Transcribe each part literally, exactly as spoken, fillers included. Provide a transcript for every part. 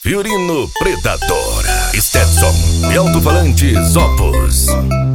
Fiorino Predador, Stetson e alto-falantes Opus.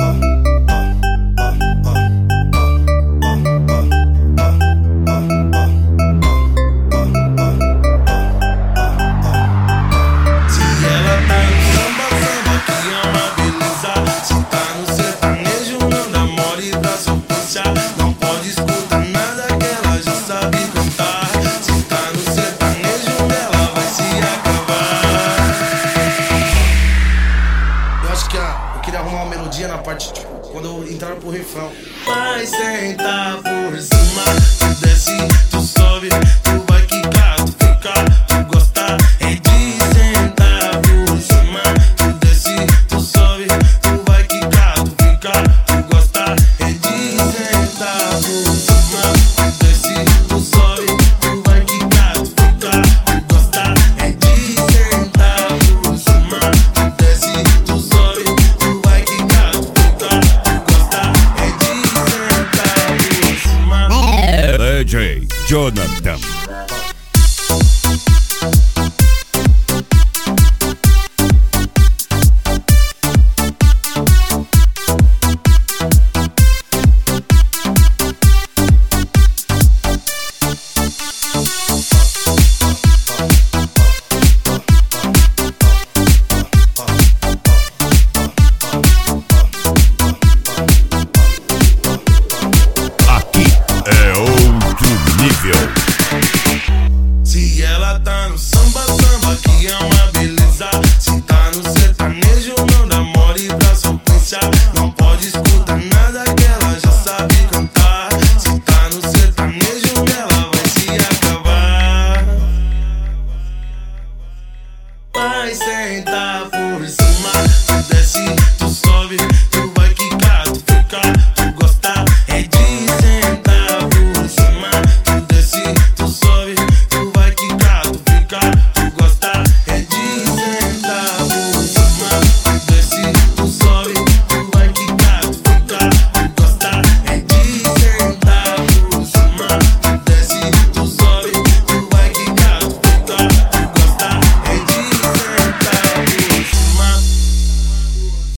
Eu queria arrumar uma melodia na parte, tipo, quando eu entrar pro refrão. Vai sentar por cima, tu desce, tu sobe, tu vai quicar, tu fica, tu gosta é de sentar por cima, tu desce, tu sobe, tu vai quicar, tu fica, tu gosta é de sentar por cima, tu desce, tu sobe, tu vai quicar, tu fica, tu gosta é de sentar por cima, tu desce, tu sobe. D J Jonathan. Se ela tá no samba, samba que é uma